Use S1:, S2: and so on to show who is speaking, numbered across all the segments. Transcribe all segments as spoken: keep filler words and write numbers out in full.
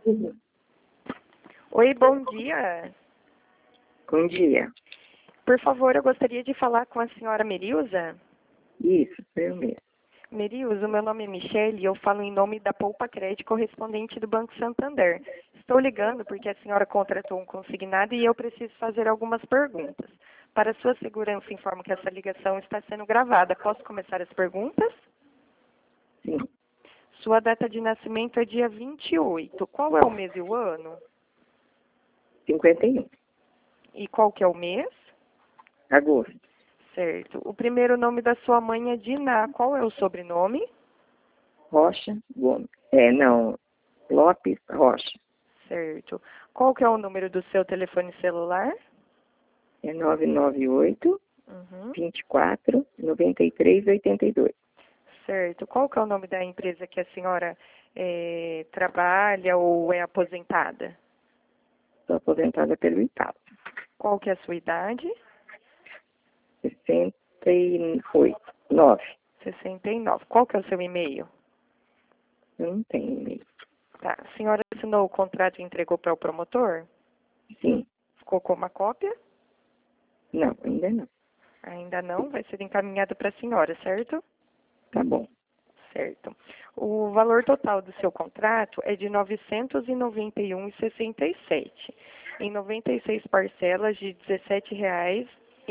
S1: Uhum.
S2: Oi, bom dia.
S1: Bom dia.
S2: Por favor, eu gostaria de falar com a senhora Merilza.
S1: Isso, sou eu mesmo.
S2: Merilza, o meu nome é Michele e eu falo em nome da Poupa Crédito correspondente do Banco Santander. Estou ligando porque a senhora contratou um consignado e eu preciso fazer algumas perguntas. Para sua segurança, informo que essa ligação está sendo gravada. Posso começar as perguntas?
S1: Sim,
S2: Sua data de nascimento é dia vinte e oito. Qual é o mês e o ano?
S1: cinquenta e um.
S2: E qual que é o mês?
S1: Agosto.
S2: Certo. O primeiro nome da sua mãe é Diná. Qual é o sobrenome?
S1: Rocha Gomes. É, não, Lopes Rocha.
S2: Certo. Qual que é o número do seu telefone celular?
S1: É nove nove oito,
S2: Uhum.
S1: vinte e quatro, noventa e três, oitenta e dois.
S2: Certo. Qual que é o nome da empresa que a senhora eh, trabalha ou é aposentada?
S1: Sou aposentada pelo Itaú.
S2: Qual que é a sua idade?
S1: sessenta e oito. nove.
S2: sessenta e nove. Qual que é o seu e-mail?
S1: Eu não tenho e-mail.
S2: Tá. A senhora assinou o contrato e entregou para o promotor?
S1: Sim.
S2: Ficou com uma cópia?
S1: Não, ainda não.
S2: Ainda não. Vai ser encaminhado para a senhora, certo?
S1: Tá bom.
S2: Certo. O valor total do seu contrato é de novecentos e noventa e um reais e sessenta e sete, em noventa e seis parcelas de dezessete reais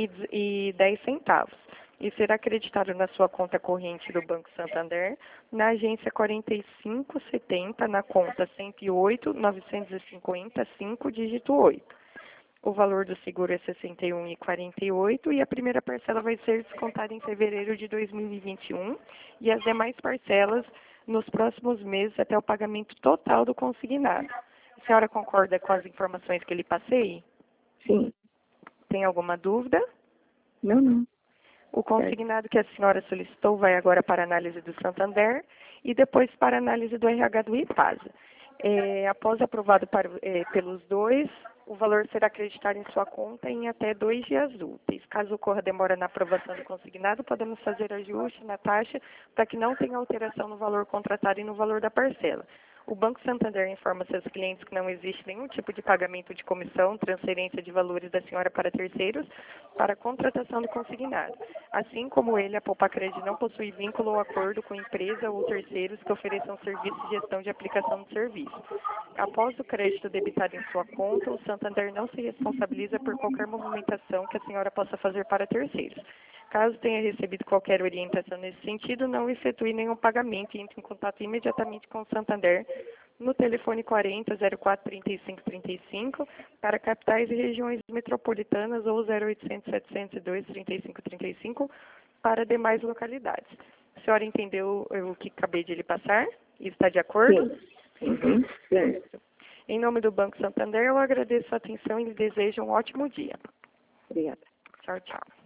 S2: e dez centavos. E será acreditado na sua conta corrente do Banco Santander, na agência quarenta e cinco setenta, na conta cento e oito, novecentos e cinquenta, cinco, dígito oito. O valor do seguro é sessenta e um reais e quarenta e oito e a primeira parcela vai ser descontada em fevereiro de dois mil e vinte e um e as demais parcelas nos próximos meses até o pagamento total do consignado. A senhora concorda com as informações que lhe passei?
S1: Sim.
S2: Tem alguma dúvida?
S1: Não, não.
S2: O consignado que a senhora solicitou vai agora para análise do Santander e depois para análise do R H do IPASA. É, após aprovado para, é, pelos dois, o valor será acreditado em sua conta em até dois dias úteis. Caso ocorra demora na aprovação do consignado, podemos fazer ajuste na taxa para que não tenha alteração no valor contratado e no valor da parcela. O Banco Santander informa seus clientes que não existe nenhum tipo de pagamento de comissão, transferência de valores da senhora para terceiros para a contratação do consignado. Assim como ele, a Poupa Crédito não possui vínculo ou acordo com empresa ou terceiros que ofereçam serviço de gestão de aplicação de serviço. Após o crédito debitado em sua conta, o Santander não se responsabiliza por qualquer movimentação que a senhora possa fazer para terceiros. Caso tenha recebido qualquer orientação nesse sentido, não efetue nenhum pagamento e entre em contato imediatamente com o Santander no telefone quarenta, zero quatro, trinta e cinco, trinta e cinco para capitais e regiões metropolitanas ou zero oitocentos, setecentos e dois, trinta e cinco, trinta e cinco para demais localidades. A senhora entendeu o que acabei de lhe passar? E está de acordo?
S1: Sim. Uhum. Sim.
S2: Em nome do Banco Santander, eu agradeço a atenção e lhe desejo um ótimo dia.
S1: Obrigada.
S2: Tchau, tchau.